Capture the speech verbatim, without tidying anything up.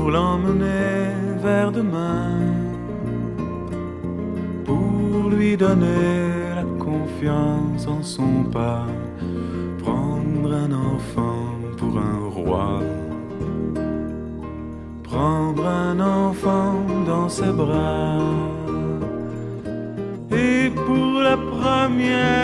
pour l'emmener vers demain, pour lui donner la confiance en son pas, prendre un enfant pour un roi, prendre un enfant dans ses bras, et pour la première